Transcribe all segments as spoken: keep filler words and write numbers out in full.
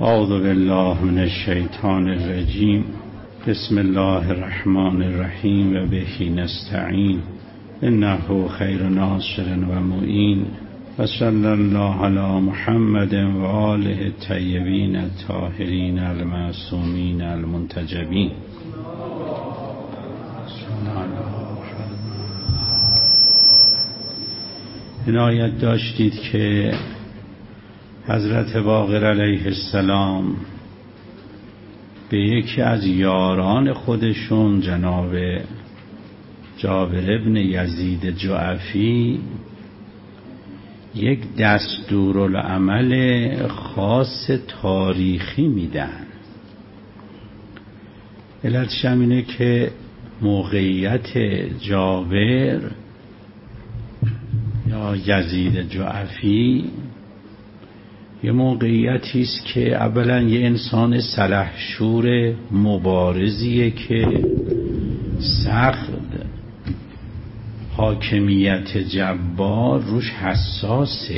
اعوذ بالله من الشیطان الرجیم. بسم الله الرحمن الرحیم و به نستعین انه خیر ناصر و معین و صلی الله علی محمد و آله الطیبین الطاهرین المعصومین المنتجبین. عنایت داشتید که حضرت باقر علیه السلام به یکی از یاران خودشون جناب جابر ابن یزید جعفی یک دستورالعمل خاص تاریخی میدن. علتش هم اینه که موقعیت جابر یا یزید جعفی یه موقعیتی است که اولا یه انسان سلحشور مبارزیه که سخت حاکمیت جبار روش حساسه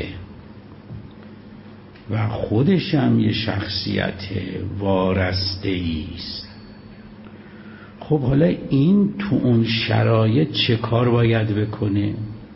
و خودش هم یه شخصیت وارسته است. خب حالا این تو اون شرایط چه کار باید بکنه؟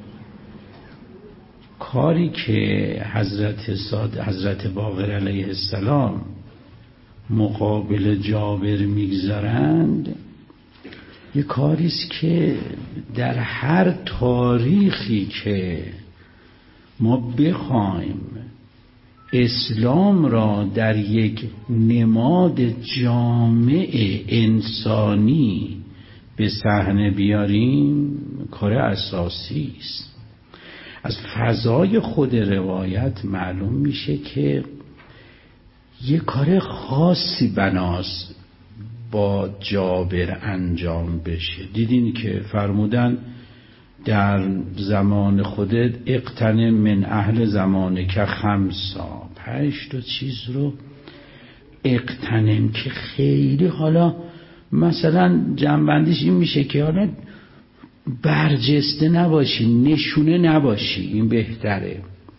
کاری که حضرت ساد حضرت باقر علیه السلام مقابل جابر میگذارند یه کاری است که در هر تاریخی که ما بخوایم اسلام را در یک نماد جامع انسانی به صحنه بیاریم کار اساسی است. از فضای خود روایت معلوم میشه که یه کار خاصی بناست با جابر انجام بشه. دیدین که فرمودن در زمان خودت اقتنم من اهل زمانه که خمسا پنج تا چیز رو اقتنم که خیلی حالا مثلا جنبندیش این میشه که حالا برجسته نباشی، نشونه نباشی، این بهتره.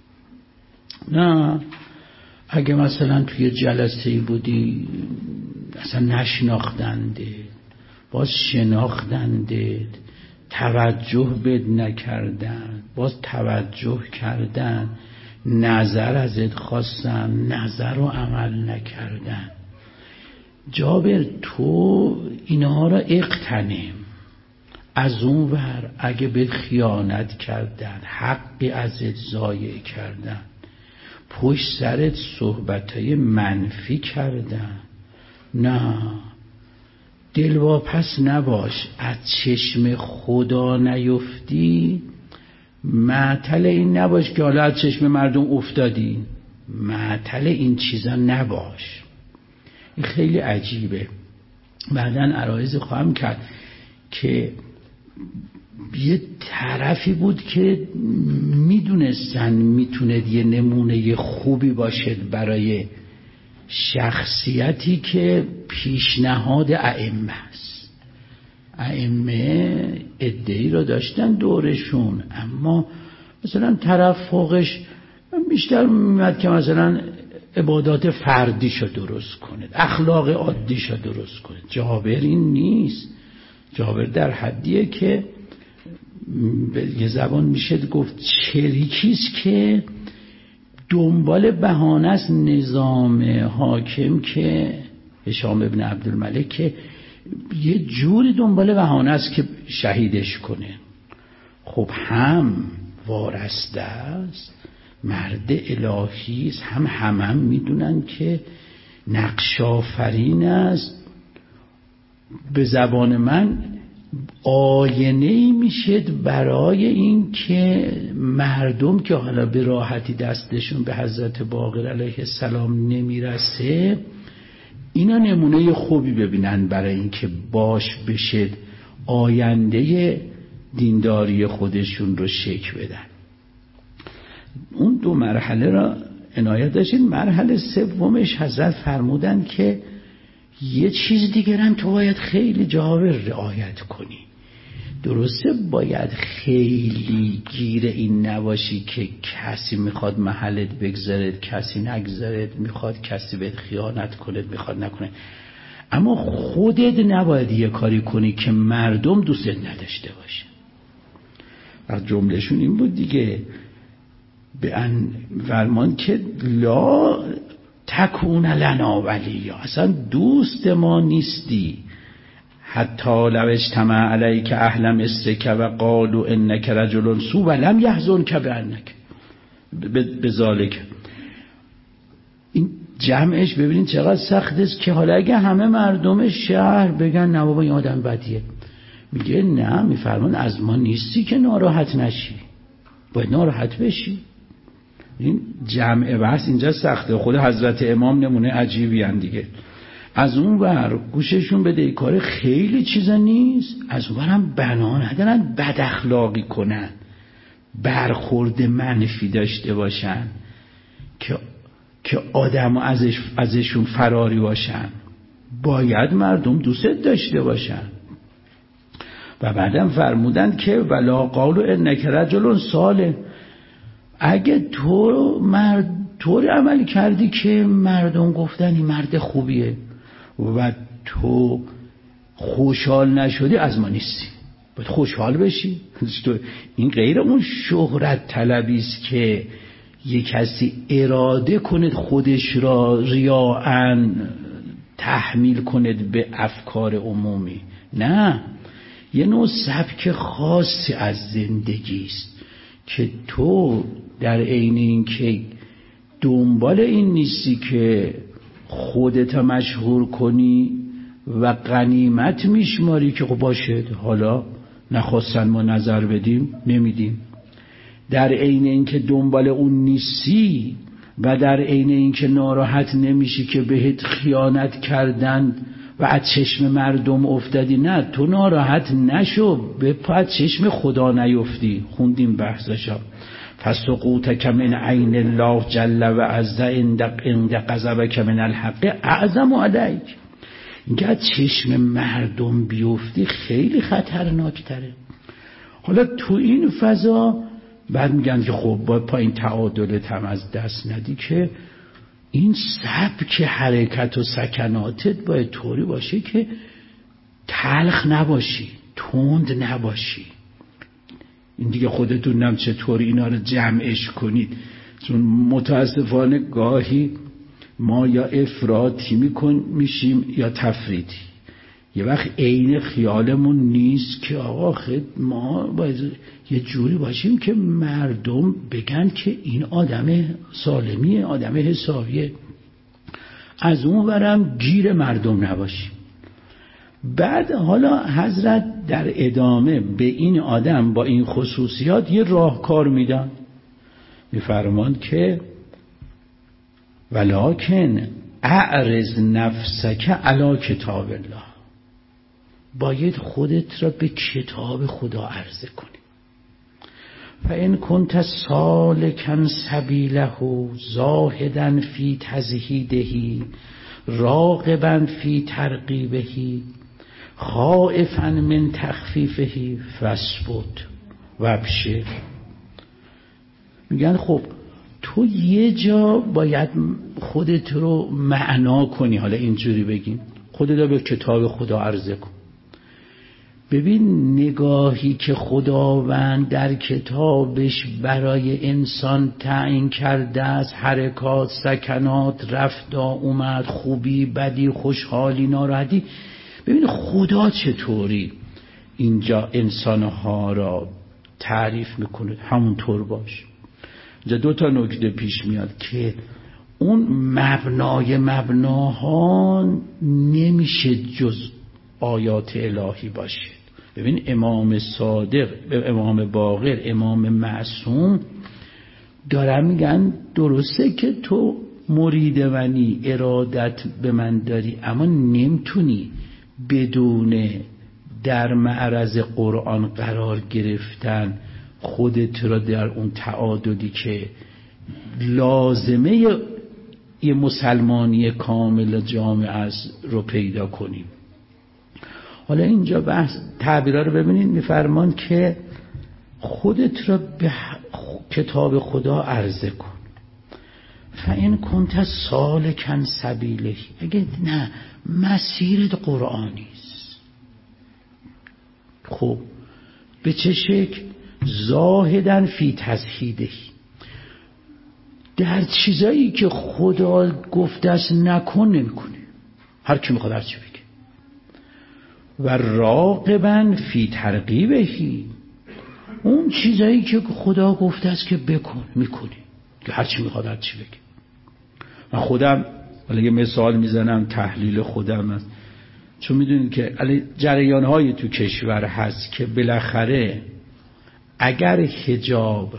نه اگه مثلا توی جلسه‌ای بودی اصلا نشناختنده باز شناختنده توجه بد نکردن باز توجه کردن نظر ازت خواستن نظر رو عمل نکردن. جابر تو اینها را اقتنم. از اون ور اگه به خیانت کردن حقی ازت ضایع کردن پشت سرت صحبتای منفی کردن نه دلواپس نباش. از چشم خدا نیفتی معطل این نباش که حالا از چشم مردم افتادی، معطل این چیزا نباش. این خیلی عجیبه. بعداً عرایض خواهم کرد که یه طرفی بود که میدونستن میتونه یه نمونه خوبی باشد برای شخصیتی که پیشنهاد ائمه است. ائمه ادعی رو داشتن دورشون، اما مثلا طرف فوقش بیشتر میمد که مثلا عبادات فردیشو درست کنه، اخلاق عادیشو درست کنه. جابر این نیست. جابر در حدیه که به یه زبان میشه گفت چریکیست که دنبال بهانه است. نظام حاکم که هشام ابن عبدالملک که یه جوری دنبال بهانه است که شهیدش کنه. خب هم وارسته است، مرد الهی است، هم هم هم میدونن که نقش آفرین است. به زبان من آینه‌ای میشه برای این که مردم که حالا به راحتی دستشون به حضرت باقر علیه السلام نمیرسه اینا نمونه خوبی ببینن برای این که باش بشه آینده دینداری خودشون رو شکل بدن. اون دو مرحله را عنایت داشتین. مرحله سومش حضرت فرمودن که یه چیز دیگر هم تو باید خیلی جابر رعایت کنی. درسته باید خیلی گیر این نباشی که کسی میخواد محلت بگذارد کسی نگذارد، میخواد کسی بهت خیانت کنه میخواد نکنه، اما خودت نباید یه کاری کنی که مردم دوستت نداشته باشه. و جملهشون این بود دیگه، به ان فرمان که لا تکون لنا ولیا، اصلا دوست ما نیستی. حتی لو اجتمع علیک اهل مصرک و قالوا انک رجل سو ولم یحزنک بانک بذالک. این جمعش ببینید چقدر سخت است که حالا اگه همه مردم شهر بگن نه بابا این آدم بدیه، میگه نه، میفرمان از ما نیستی که ناراحت نشی، باید ناراحت بشی. این جمع بحث اینجا سخته. خود حضرت امام نمونه عجیبی هم دیگه. از اون ور گوششون بده ای کار خیلی چیزا نیست، از اون ور هم بنا ندارن بد اخلاقی کنن، برخورد منفی داشته باشن که که آدم ازش ازشون فراری باشن. باید مردم دوست داشته باشن. و بعدم فرمودن که ولا قالوا انک رجل صالح، اگه تو مرد طوری عمل کردی که مردم گفتن این مرد خوبیه و تو خوشحال نشدی از ما نیستی، باید خوشحال بشی. این غیر اون شهرت طلبی است که یک کسی اراده کند خودش را ریاءً تحمیل کند به افکار عمومی، نه، یه نوع سبک خاصی از زندگی است که تو در عین این که دنبال این نیستی که خودت مشهور کنی و غنیمت میشماری که خب باشه حالا نخواستن ما نظر بدیم نمیدیم، در عین این که دنبال اون نیستی و در عین این که ناراحت نمیشی که بهت خیانت کردن و از چشم مردم افتادی، نه تو ناراحت نشو، به پا چشم خدا نیفتی. خوندیم بحثشا فسقوطک من عین الله جل و عز عند غضبک من الحق اعظم علیک. اینکه از چشم مردم بیفتی خیلی خطرناکتره. حالا تو این فضا بعد میگن که خب باید پایین تعادلت هم از دست ندی که این سبک حرکت و سکناتت باید طوری باشه که تلخ نباشی، تند نباشی. این دیگه خودتون نم چطوری اینا رو جمعش کنید، چون متاسفانه گاهی ما یا افراطی میکن میشیم یا تفریطی. یه وقت عین خیالمون نیست که آقا خد ما باید یه جوری باشیم که مردم بگن که این آدم سالمیه، آدم حسابیه، از اون ورم گیر مردم نباشیم. بعد حالا حضرت در ادامه به این آدم با این خصوصیات یه راهکار میدن، میفرمان که ولکن اعرض نفسک علی کتاب الله، باید خودت را به کتاب خدا عرضه کنی. فإن كنت سالکا سبیله زاهدا فی تزهیده راغبا فی ترغیبه خائفا من تخفیفه فاثبت وابشر. میگن خب تو یه جا باید خودت رو معنا کنی، حالا اینجوری بگیم خودت رو به کتاب خدا عرضه کن. ببین نگاهی که خداوند در کتابش برای انسان تعیین کرده است، حرکات، سکنات، رفت اومد، خوبی، بدی، خوشحالی، ناراحتی، ببین خدا چطوری اینجا انسانها را تعریف میکنه، همونطور باش. اینجا دو تا نکته پیش میاد که اون مبنای مبناها نمیشه جز آیات الهی باشه. ببین امام صادق، امام باقر، امام معصوم دارن میگن درسته که تو مرید منی، ارادت به من داری، اما نمیتونی بدون در معرض قرآن قرار گرفتن خودت را در اون تعادلی که لازمه یه مسلمانی کامل جامع است رو پیدا کنیم. حالا اینجا بحث تعبیرها رو ببینید، میفرمان که خودت را به کتاب خدا عرضه کن. فإن کنت سالکا سبیله، اگه نه مسیرت قرآنی است. خب به چه شکل؟ زاهدن فی تزهیده، در چیزایی که خدا گفته است نکن نمیکنی، هر کی میخواد هر چی بگه. و راغبن فی ترغیبهی، اون چیزایی که خدا گفته است که بکن میکنی، که هر چی میخواد هر چی بگه. من خودم ولی یه مثال میزنم تحلیل خودم است، چون میدونید که جریان های تو کشور هست که بالاخره اگر حجاب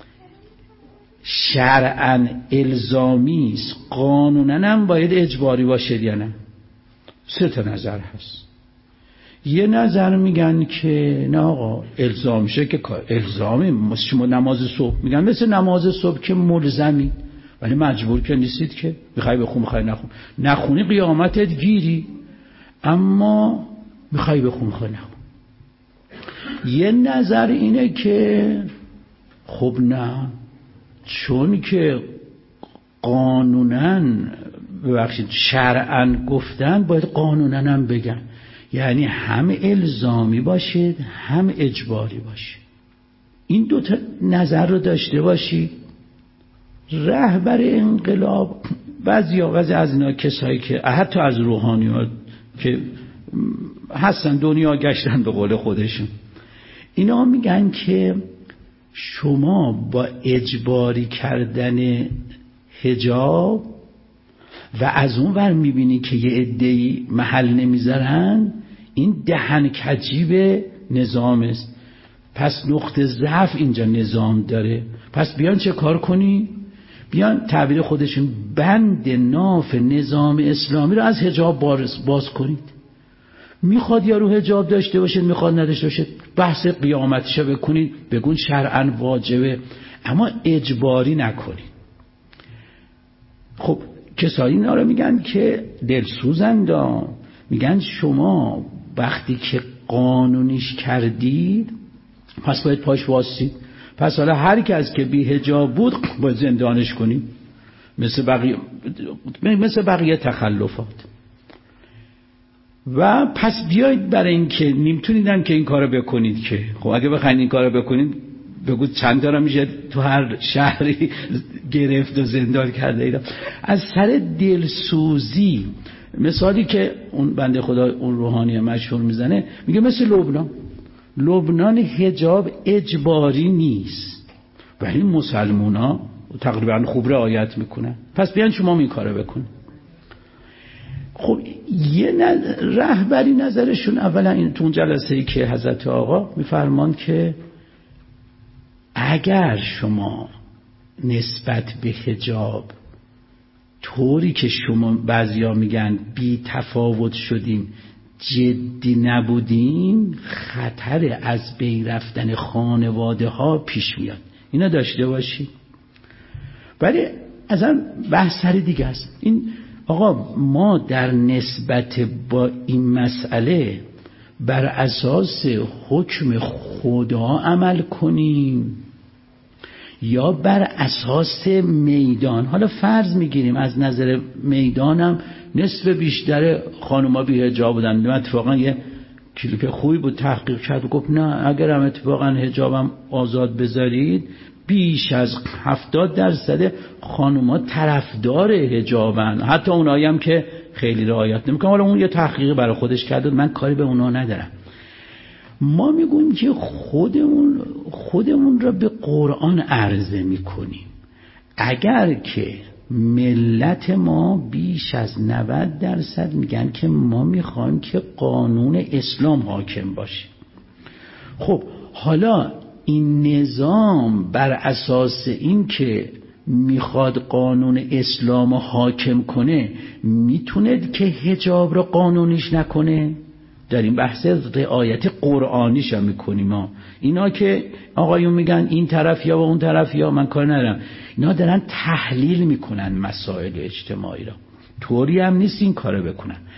شرعاً الزامی است قانوناً هم باید اجباری باشه یا نه. سه تا نظر هست. یه نظر میگن که نه آقا الزام شه که الزامی، شما نماز صبح میگن مثل نماز صبح که ملزمی، ولی مجبور که نیستید که میخوای بخون میخوای نخون، نخونی قیامتت گیری، اما میخوای بخون میخوای نخون. یه نظر اینه که خب نه، چون که قانوناً ببخشید شرعاً گفتن باید قانوناً هم بگن، یعنی هم الزامی باشید هم اجباری باشید. این دو تا نظر رو داشته باشید. رهبر انقلاب بعضی آغاز از اینا کسایی که حتی از روحانیات که هستن دنیا گشتن به قول خودشون، اینا میگن که شما با اجباری کردن حجاب و از اون ور میبینی که یه عده‌ای محل نمیذارن، این دهن کجیب نظام است. پس نقطه ضعف اینجا نظام داره، پس بیان چه کار کنی؟ بیان تعبیر خودشون بند ناف نظام اسلامی رو از حجاب باز, باز کنید. میخواد یارو حجاب داشته باشه، میخواد نداشته باشه، بحث قیامتشو بکنید، بگون شرعاً واجبه، اما اجباری نکنید. خب کسایی اینا رو میگن که دلسوزند، میگن شما وقتی که قانونیش کردید پس باید پاش واسید، پس حالا هر کس که بی حجاب بود باید زندانش کنیم مثل بقیه مثل بقیه تخلفات. و پس بیایید برای این که نمیتونیدن که این کارو بکنید، که خب اگه بخواید این کارو بکنید بگو چند تا رو میشه تو هر شهری گرفت و زندان کرده اینا. از سر دلسوزی مثالی که اون بنده خدا اون روحانی مشهور میزنه، میگه مثل لبنان. لبنان حجاب اجباری نیست ولی مسلمونا تقریبا خوب رعایت میکنن، پس بیان شما این کارو بکن. خب یه رهبری نظرشون اولا این تو اون جلسه‌ای که حضرت آقا میفرمان که اگر شما نسبت به حجاب طوری که شما بعضیا میگن بی تفاوت شدیم جدی نبودیم، خطر از بین رفتن خانواده ها پیش میاد. اینا داشته باشی. ولی اصلا بحث سر دیگه است. این آقا ما در نسبت با این مسئله بر اساس حکم خدا عمل کنیم یا بر اساس میدان؟ حالا فرض میگیریم از نظر میدانم نصف بیشتر خانوما بی حجاب بودن. من اتفاقا یه کلیپ خوبی بود تحقیق کرد و گفت نه اگر هم اتفاقا حجابم آزاد بذارید بیش از هفتاد درصد خانوما طرفدار حجابن، حتی اونایی هم که خیلی رعایت نمیکنن. حالا اون یه تحقیق برای خودش کرده، من کاری به اونا ندارم. ما میگویم که خودمون خودمون را به قرآن عرضه میکنیم. اگر که ملت ما بیش از نود درصد میگن که ما میخوایم که قانون اسلام حاکم باشه، خب حالا این نظام بر اساس این که میخواد قانون اسلام حاکم کنه میتونه که حجاب رو قانونیش نکنه؟ در این بحث رعایت قرآنیش هم میکنیم ما. اینا که آقایون میگن این طرف یا و اون طرف یا، من کار ندارم، اینا دارن تحلیل میکنن مسائل اجتماعی را، طوری هم نیست این کارو بکنن.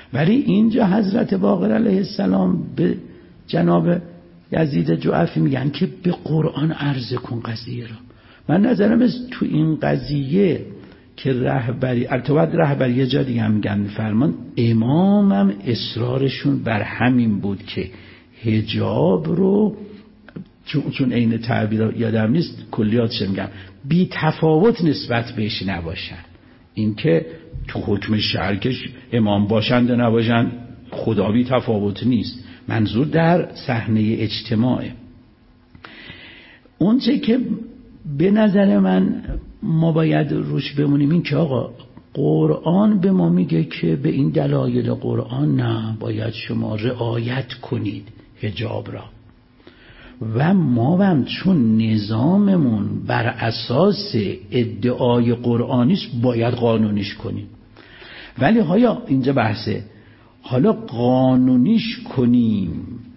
ولی اینجا حضرت باقر علیه السلام به جناب یزید جعفی میگن که به قرآن عرضه کن قضیه را. من نظرم از تو این قضیه که رهبری البته رهبری یه جا دیگه هم میگن فرمان امامم اصرارشون بر همین بود که حجاب رو چون چون عین تعبیر یادم نیست کلیاتش میگم بی تفاوت نسبت بهش نباشن. این که تو حکم شرعش امام باشند و نباشند خدا بی تفاوت نیست، منظور در صحنه اجتماعه. اون چه که به نظر من ما باید روش بمونیم این که آقا قرآن به ما میگه که به این دلایل قرآن نه باید شما رعایت کنید حجاب را و ما هم چون نظاممون بر اساس ادعای قرآنی است باید قانونیش کنیم. ولی حالا اینجا بحثه حالا قانونیش کنیم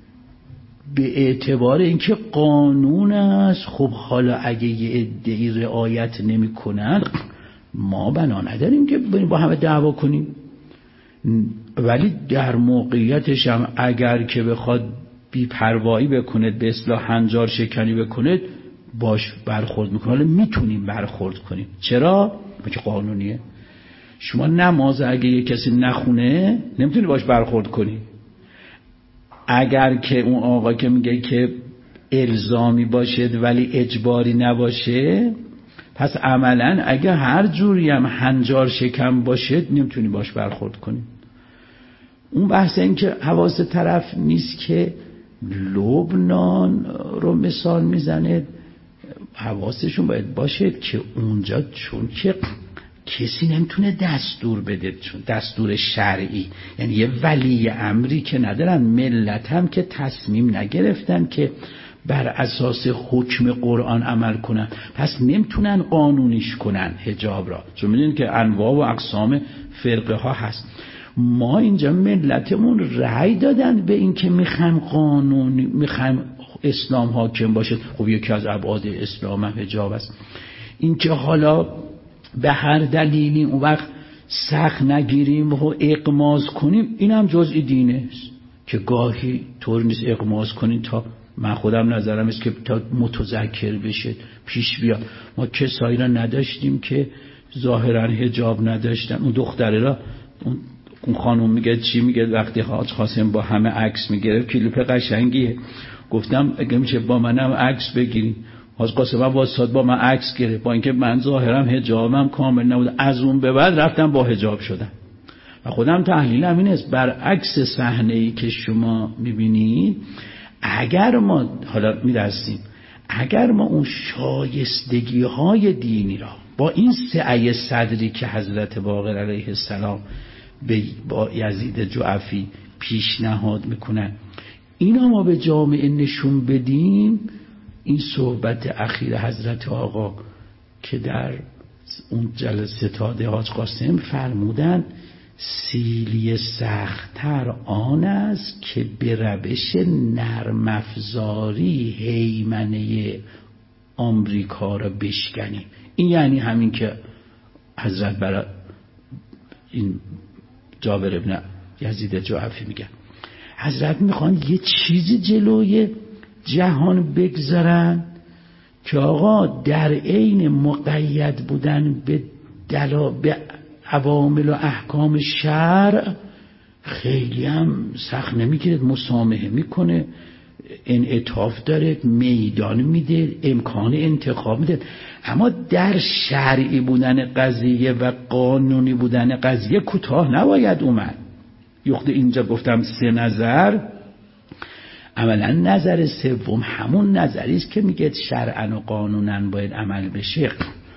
به اعتبار اینکه قانون است. خب حالا اگه یه عده‌ای رعایت نمی‌کنن ما بنا نداریم که با همه دعوا کنیم، ولی در موقعیتش هم اگر که بخواد بی پروایی بکنید به اصطلاح هنجار شکنی بکنید باش برخورد میکنه. حالا میتونیم برخورد کنیم. چرا؟ که قانونیه. شما نماز اگه یه کسی نخونه نمیتونی باش برخورد کنی. اگر که اون آقا که میگه که الزامی باشد ولی اجباری نباشه پس عملا اگه هر جوری هم هنجار شکم باشد نمیتونی باش برخورد کنی. اون بحث این که حواس طرف نیست که لبنان رو مثال میزنه حواسشون باید باشه که اونجا چون که کسی نمیتونه دستور بده چون دستور شرعی یعنی یه ولی امری که ندارن ملت هم که تصمیم نگرفتن که بر اساس حکم قرآن عمل کنن پس نمیتونن قانونیش کنن حجاب را چون میدونین که انواع و اقسام فرقه ها هست. ما اینجا ملتمون رأی دادن به این که میخوایم قانونی میخوایم اسلام حاکم باشه. خب یکی از ابعاد اسلام هم حجاب است. این که حالا به هر دلیلی اون وقت سخت نگیریم و اقماز کنیم این هم جزئی دینه است که گاهی طور نیست اقماز کنیم تا من خودم نظرم است که تا متذکر بشه پیش بیاد. ما کسایی را نداشتیم که ظاهرا حجاب نداشتن. اون دختره را اون اون خانم میگه چی میگه وقتی حاج قاسم با همه عکس میگیره کلیپ قشنگیه. گفتم اگه میشه با منم عکس بگیرین. حاج قاسم هم واسطاد با من عکس گرفت با اینکه من ظاهرم حجابم کامل نبود. از اون به بعد رفتم با حجاب شدم و خودم تحلیلم این است برعکس صحنه‌ای که شما میبینید اگر ما حالا میرسیم اگر ما اون شایستگی های دینی را با این سعی صدری که حضرت باقر علیه السلام با یزید جعفی پیشنهاد میکنن اینا ما به جامعه نشون بدیم. این صحبت اخیر حضرت آقا که در اون جلسه تاده حاج قاسم فرمودن سیلی سخت‌تر آن است که به روش نرم افزاری هیمنه آمریکا را بشکنیم. این یعنی همین که حضرت برای این جابر ابن یزید جعفی میگن حضرت میخوان یه چیزی جلوی جهان بگذارن که آقا در عین مقید بودن به دلا به عوامل و احکام شرع خیلی هم سخت نمیگیره مسامحه میکنه انعطاف داره میدان میده امکان انتخاب میده. اما در شرعی بودن قضیه و قانونی بودن قضیه کوتاه نباید اومد. یخت اینجا گفتم سه نظر عملا نظر سوم همون نظری است که میگه شرعاً و قانوناً باید عمل بشه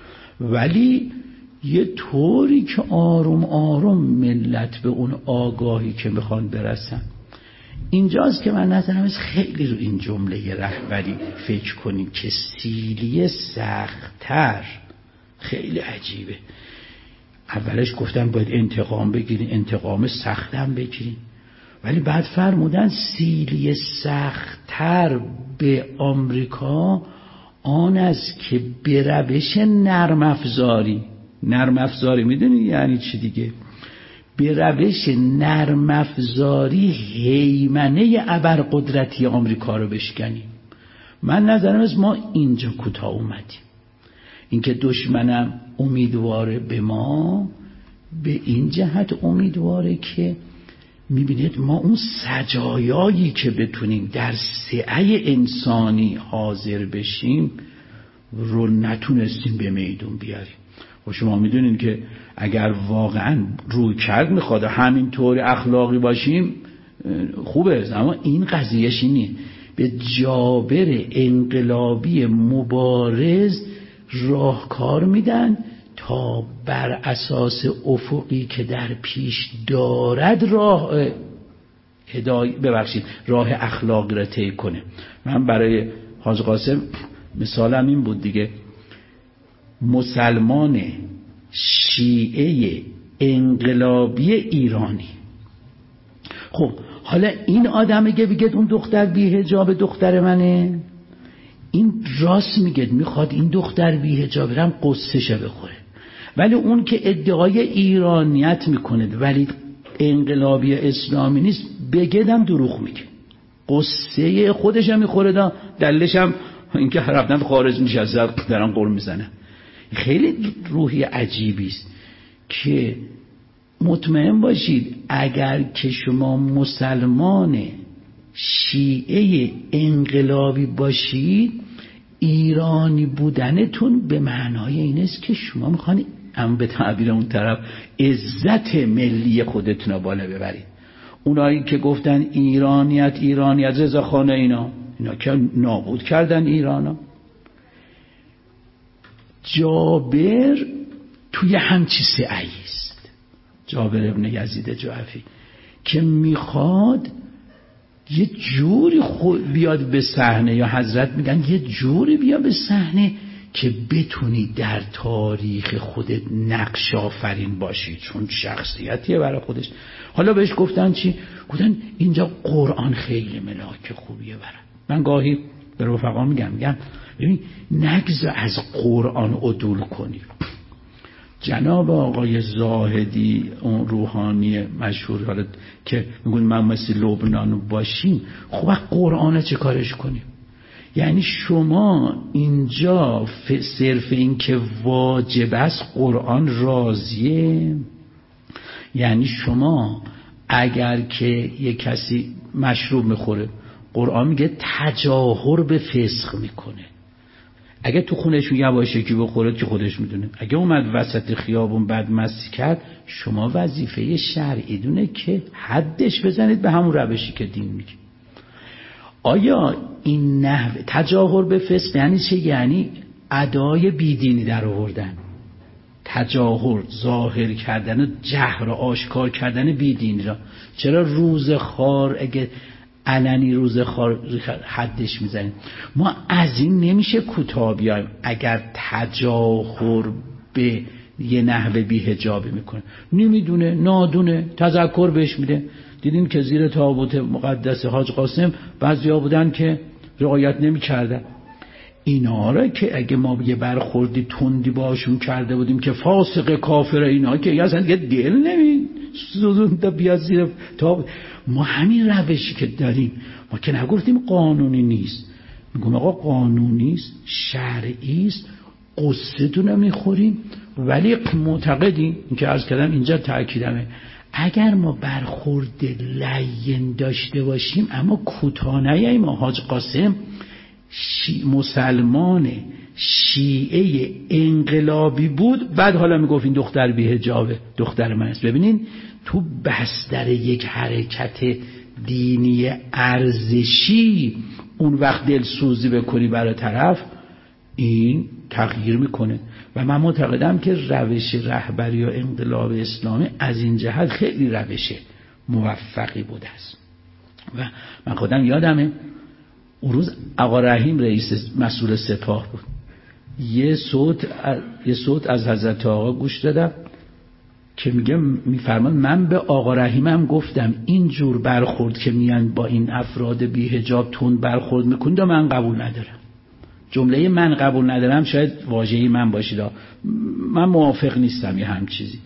ولی یه طوری که آروم آروم ملت به اون آگاهی که میخوان برسن. اینجاست که من نظرم است خیلی رو این جمله رهبری فکر کنیم که سیلی سخت‌تر خیلی عجیبه. اولش گفتن باید انتقام بگیرین انتقام سختم بگیرین ولی بعد فرمودن سیلی سخت‌تر به آمریکا آن است که به روش نرم افزاری. نرم افزاری میدونی یعنی چی دیگه؟ به روش نرم افزاری هیمنه ابرقدرتی آمریکا رو بشکنیم. من نظرم از ما اینجا کوتاه اومدیم. اینکه دشمنم امیدواره به ما، به این جهت امیدواره که میبینید ما اون سجایایی که بتونیم در سعی انسانی حاضر بشیم رو نتونستیم به میدون بیاریم. و شما میدونین که اگر واقعا روی کرد میخواد همینطور اخلاقی باشیم خوبه، اما این قضیهش اینه. به جابر انقلابی مبارز راهکار میدن تا بر اساس افقی که در پیش دارد راه هدای ببخشید راه اخلاقی را طی کنه. من برای حاج قاسم مثالم این بود دیگه، مسلمان شیعه انقلابی ایرانی. خب حالا این آدمه که بگه اون دختر بی حجاب دختر منه، این راست میگه، میخواد این دختر بی حجاب رم قصه‌شو بخوره. ولی اون که ادعای ایرانیت میکنه ولی انقلابی اسلامی نیست، بگدم دروغ میگه، قصه خودش هم میخوره. دا دلش هم اینکه رفتن خارج میشه از دران قول میزنه. خیلی روحی عجیبی است که مطمئن باشید اگر که شما مسلمان شیعه انقلابی باشید، ایرانی بودنتون به معنای این است که شما میخوان هم به تعبیر اون طرف عزت ملی خودتون رو بالا ببرید. اونایی که گفتن ایرانیت ایرانیت رضاخانه اینا اینا که نابود کردن ایرانا. جابر توی همچی سعی است، جابر ابن یزید جعفی، که میخواد یه جوری خود بیاد به صحنه، یا حضرت میگن یه جوری بیاد به صحنه که بتونی در تاریخ خودت نقش آفرین باشی، چون شخصیتیه برای خودش. حالا بهش گفتن چی؟ گفتن اینجا قرآن خیلی ملاک خوبیه برای من. گاهی به رفقا میگم میگم ببین نگذار از قرآن عدول کنی. جناب آقای زاهدی اون روحانی مشهور حالا که میگن من مثل لبنان باشیم، خب قرآن چه کارش کنیم؟ یعنی شما اینجا صرف این که واجب است قرآن راضیه؟ یعنی شما اگر که یک کسی مشروب میخوره، قرآن میگه تجاهر به فسق میکنه. اگه تو خونهشون یواشکی بخوره که خودش میدونه، اگه اومد وسط خیابون بعد مستی کرد، شما وظیفه شرعی دونه که حدش بزنید به همون روشی که دین میگه. آیا این نحو تجاهر به فسق یعنی چه؟ یعنی ادای بیدینی در آوردن، تجاهر ظاهر کردن و جهر و آشکار کردن بیدینی را. چرا روز خار اگه علنی روز خار حدش میزنیم؟ ما از این نمیشه کوتاه بیایم. اگر تجاهر به یه نحوه بی حجابی میکنه، نمیدونه نادونه تذکر بهش میده. دیدین که زیر تابوت مقدس حاج قاسم بعضیا بودن که رعایت نمیکردن. اینا را که اگه ما یه برخوردی تندی باشون کرده بودیم که فاسق کافر، اینا که اصلا یه دل نمی سوزونده بیاد زیر تابوت. ما همین روشی که داریم، ما که نگفتیم قانونی نیست، میگم آقا قانونی است، شرعی است، قصتون رو میخوریم، ولی معتقدیم این که عرض کردم اینجا تأکیدمه، اگر ما برخورد لین داشته باشیم اما کوتاه نیاییم. حاج قاسم شی مسلمان شیعه انقلابی بود، بعد حالا میگفت این دختر بی حجابه دختر من است. ببینین تو بستر یک حرکت دینی ارزشی اون وقت دلسوزی بکنی برای طرف، این تغییر میکنه. و من معتقدم که روش رهبری و انقلاب اسلامی از این جهت خیلی روش موفقی بوده است. و من خودم یادمه اون روز آقا رحیم رئیس مسئول سپاه بود، یه صوت یه صوت از حضرت آقا گوش دادم که میگه میفرمان من به آقا رحیمم گفتم این جور برخورد که میان با این افراد بی حجاب تون برخورد میکنید من قبول ندارم. جمله من قبول ندارم شاید واژه‌ای من باشید، من موافق نیستم یه هم چیزی.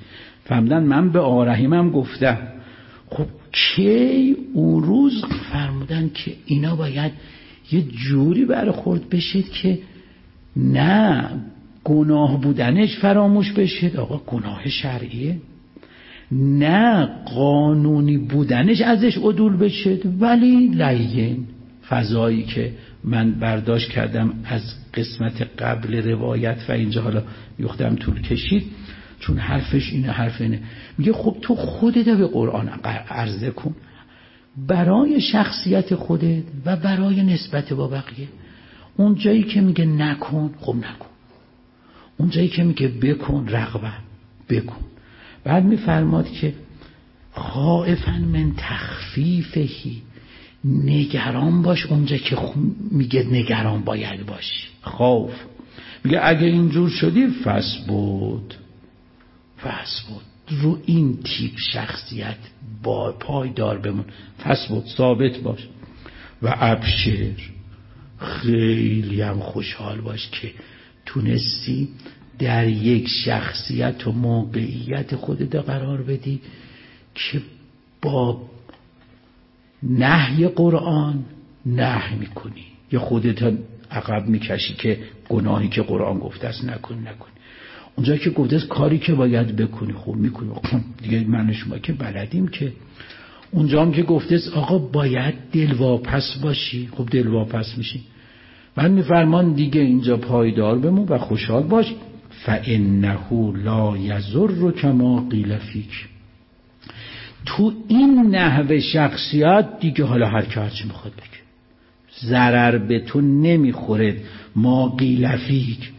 فرمودن من به آرحیمم گفتم. خب کی اون روز فرمودن که اینا باید یه جوری برخورد بشه که نه گناه بودنش فراموش بشه، آقا گناه شرعیه، نه قانونی بودنش ازش عدول بشه، ولی لین. فضایی که من برداشت کردم از قسمت قبل روایت و اینجا حالا یختم طول کشید چون حرفش اینه، حرف اینه، میگه خب تو خودت به قرآن عرضه کن برای شخصیت خودت و برای نسبت با بقیه. اون جایی که میگه نکن، خب نکن. اون جایی که میگه بکن، رغبت بکن. بعد میفرماد که خائفا من تخفیفهی، نگران باش اونجا که میگه نگران باید باشی. خوف میگه اگه اینجور شدی فثبت فثبت رو این تیپ شخصیت با پایدار بمون، فثبت ثابت باش و ابشر خیلی هم خوشحال باش که تونستی در یک شخصیت و موقعیت خودت قرار بدی که با نهی قرآن نهی میکنی یا خودت عقب میکشی که گناهی که قرآن گفته است نکن نکن. اونجا که گفته است کاری که باید بکنی خب میکنی، دیگه من شما که بلدیم که. اونجا هم که گفته است آقا باید دلواپس باشی، خب دلواپس میشی. من میفرمان دیگه اینجا پایدار بمون و خوشحال باش. فانه لا یضر کما قیل فیک. تو این نحوه شخصیت دیگه حالا هر که هرچی میخواد بگه ضرر به تو نمیخوره. ما قیل فیک.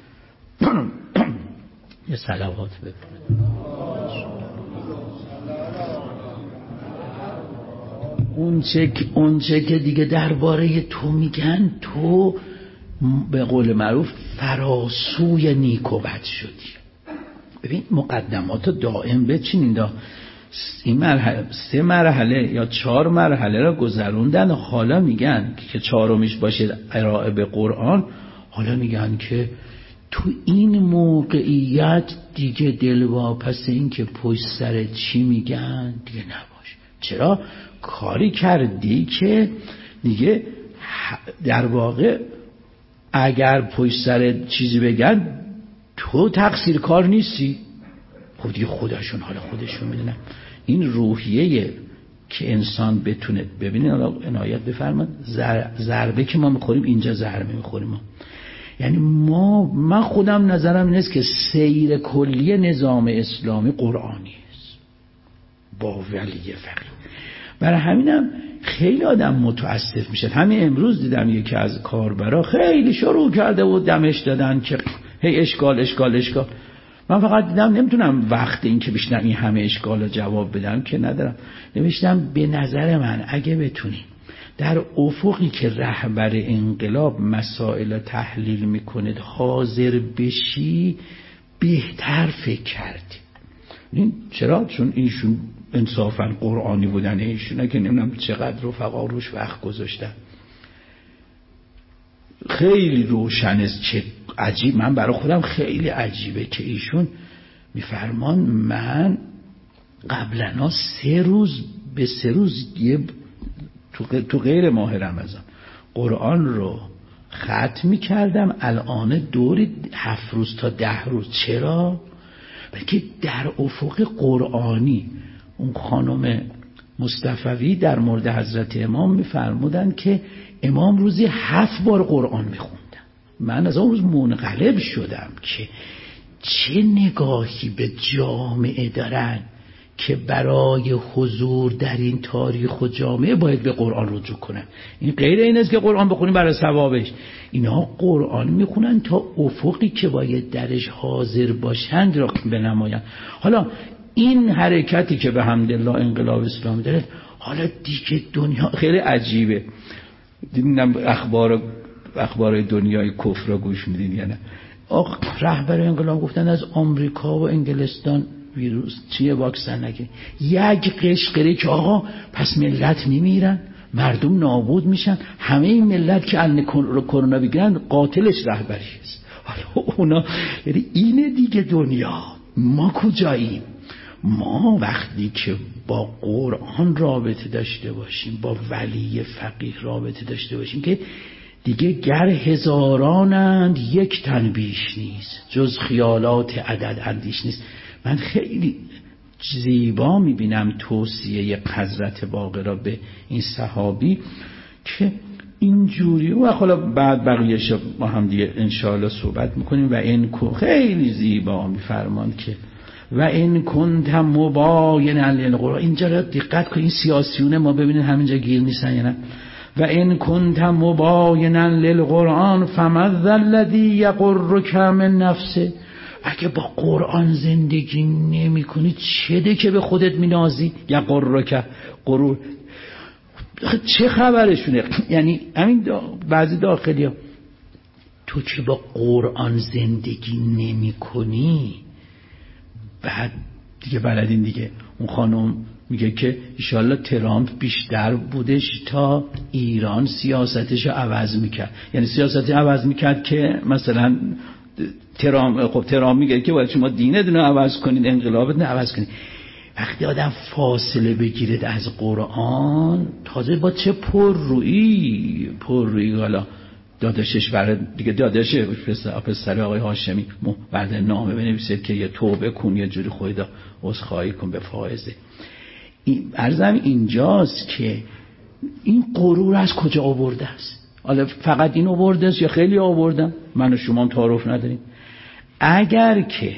یه صلوات بفرست. اون چه اون چه که دیگه درباره تو میگن تو به قول معروف فراسوی نیک و بد شدی. ببین مقدمات دائم بچینین. این مرحله سه مرحله یا چهار مرحله را گذروندن و حالا میگن که چهارمیش باشه ارائه به قرآن. حالا میگن که تو این موقعیت دیگه دلواپس این که پشت سر چی میگن دیگه نباش. چرا؟ کاری کردی که دیگه در واقع اگر پشت سر چیزی بگن تو تقصیر کار نیستی. خب دیگه خودشون حالا خودشون میدونن. این روحیه که انسان بتونه ببینید، حالا عنایت بفرمایید، ضربه که ما میخوریم اینجا ضربه میخوریم ما. یعنی ما من خودم نظرم نیست که سیر کلی نظام اسلامی قرآنی است با ولی فقیه. برای همینم خیلی آدم متاسف میشه. همین امروز دیدم یکی از کاربرا خیلی شروع کرده و دمش دادن که هی اشکال اشکال اشکال. من فقط دیدم نمیتونم وقت این که بشنم این همه اشکال جواب بدم که ندارم. نوشتم به نظر من اگه بتونی در افقی که رهبر انقلاب مسائل تحلیل میکنه حاضر بشی بهتر فکر کردی. این چرا؟ چون ایشون انصافا قرآنی بودن ایشونه که نمیدونم چقدر رفقا روش وقت گذاشتن. خیلی روشن است. چه عجیب، من برای خودم خیلی عجیبه که ایشون میفرمان من قبلا سه روز به سه روز یه تو غیر ماه رمضان قرآن رو ختم می‌کردم، الان دوری هفت روز تا ده روز. چرا؟ بلکه در افق قرآنی اون خانم مصطفوی در مورد حضرت امام می‌فرمودن که امام روزی هفت بار قرآن می‌خوندن. من از اون روز منقلب شدم که چه نگاهی به جامعه دارن که برای حضور در این تاریخ و جامعه باید به قرآن رجوع کنن. این غیر این است که قرآن بخونیم برای ثوابش. اینا قرآن میخونن تا افقی که باید درش حاضر باشند را بنمایند. حالا این حرکتی که به حمدالله انقلاب اسلامی داره، حالا دیگه دنیا خیلی عجیبه. دیدم اخبار اخبار دنیای کفر را گوش میدین یا نه؟ آخ رهبر انقلاب گفتن از آمریکا و انگلستان ویروس چیه واکسن نگه. یک قشقری که آقا پس ملت میمیرن، مردم نابود میشن، همه این ملت که الان کرونا بگیرن قاتلش رهبری است. حالا اونا یعنی اینه دیگه دنیا. ما کجاییم؟ ما وقتی که با قرآن رابطه داشته باشیم، با ولی فقیه رابطه داشته باشیم که دیگه گر هزارانند یک تن بیش نیست، جز خیالات عدد اندیش نیست. من خیلی زیبا میبینم توصیه حضرت باقر را به این صحابی که اینجوری، و حالا بعد بقیه‌اش با هم دیگه انشاءالله صحبت میکنیم. و این خیلی زیبا میفرمان که و این کنت مباینا للقرآن. اینجا را دقت کن، این سیاسیونه ما ببینید همینجا گیر نیستن یا نه. و این کنت مباینا للقرآن فمذ الذی یغرک من نفسه. اگه با قرآن زندگی نمی کنی چه که به خودت مینازی؟ یغرک، غرور چه خبرشونه؟ یعنی همین دا بعضی داخلی ها، تو که با قرآن زندگی نمی کنی، بعد دیگه بلدین دیگه. اون خانم میگه که انشالله ترامپ بیشتر بودش تا ایران سیاستش رو عوض میکرد. یعنی سیاستی عوض میکرد که مثلا ترامپ، خب ترامپ میگه که باید شما دینتون رو عوض کنید، انقلابتون رو عوض کنید. وقتی آدم فاصله بگیرد از قرآن، تازه با چه پررویی پررویی حالا داداشش برای دیگه داداش پسر پسر آقای هاشمی بعد نامه بنویسید که یه توبه کن، یه جوری خدا عذرخواهی کن به فائزه. این عرضم اینجاست که این غرور از کجا آورده است؟ حالا فقط این آورده است یا خیلی آوردن؟ من و شما هم تعارف نداریم. اگر که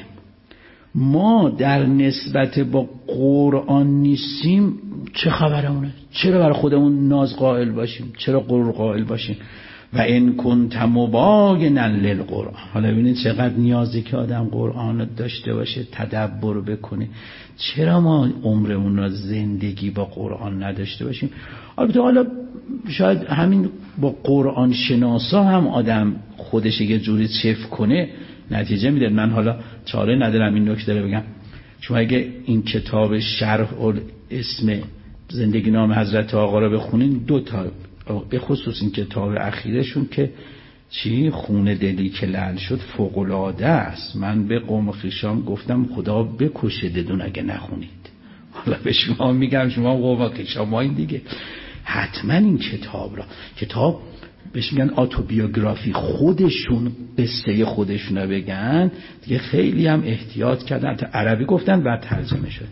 ما در نسبت با قرآن نیستیم، چه خبرمونه؟ چرا برای خودمون ناز قائل باشیم؟ چرا غرور قائل باشیم؟ و این کنت مباینا للقرآن. حالا ببینید چقدر نیازی که آدم قرآن داشته باشه، تدبر بکنه. چرا ما عمرمون را زندگی با قرآن نداشته باشیم؟ البته حالا شاید همین با قرآن شناسا هم آدم خودش یه جوری چف کنه نتیجه میده. من حالا چاره ندارم این نکته رو بگم. شما اگه این کتاب شرح اسم زندگی نام حضرت آقا رو بخونین، دو تا به خصوص این کتاب اخیرشون که چی خون دلی که لعل شد فوق‌العاده است. من به قوم خویشام گفتم خدا بکشه ددون اگه نخونید. حالا به شما میگم شما قوم خویشام ما این دیگه حتما این کتاب را، کتاب بهش میگن اتوبیوگرافی، خودشون قصه خودشون رو بگن دیگه. خیلی هم احتیاط کردن، تا عربی گفتن بعد ترجمه شد.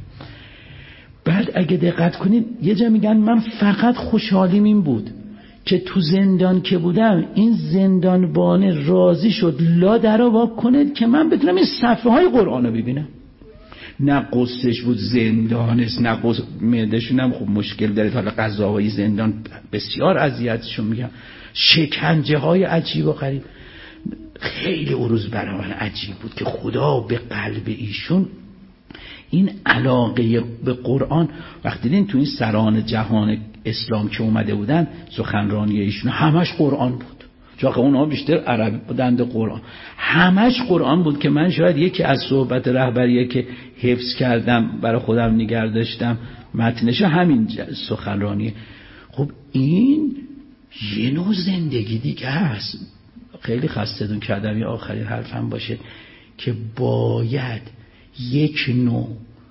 بعد اگه دقت کنید یه جا میگن من فقط خوشحالیم این بود که تو زندان که بودم این زندانبان راضی شد لا درو واک کنه که من بتونم این صفحه های قرآن رو ببینم. نه قصهش بود زندانست، نه قصه معدهشون هم خب مشکل داره، حالا غذاهای زندان بسیار اذیتشون میگم، شکنجه های عجیب و غریب. خیلی عروض برای من عجیب بود که خدا به قلب ایشون این علاقه به قرآن. وقتی دیدین تو این سران جهان اسلام که اومده بودن سخنرانی ایشون همش قرآن بود، چون اونها بیشتر عربی بودند، قرآن همش قرآن بود. که من شاید یکی از صحبت رهبریه که حفظ کردم برای خودم نگه داشتم متنش همین سخنرانی. خب این یه نوع زندگی دیگه هست. خیلی خسته‌تون کردم یه آخرین حرفم باشه که باید یک نوع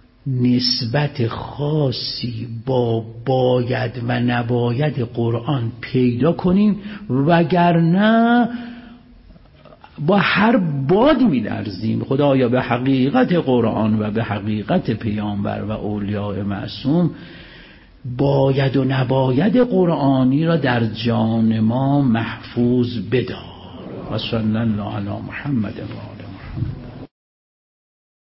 نسبت خاصی با باید و نباید قرآن پیدا کنیم، وگرنه با هر بادی می‌لرزیم. خدایا به حقیقت قرآن و به حقیقت پیامبر و اولیاء معصوم باید و نباید قرآنی را در جان ما محفوظ بدار. و صلی الله علی محمد و آله.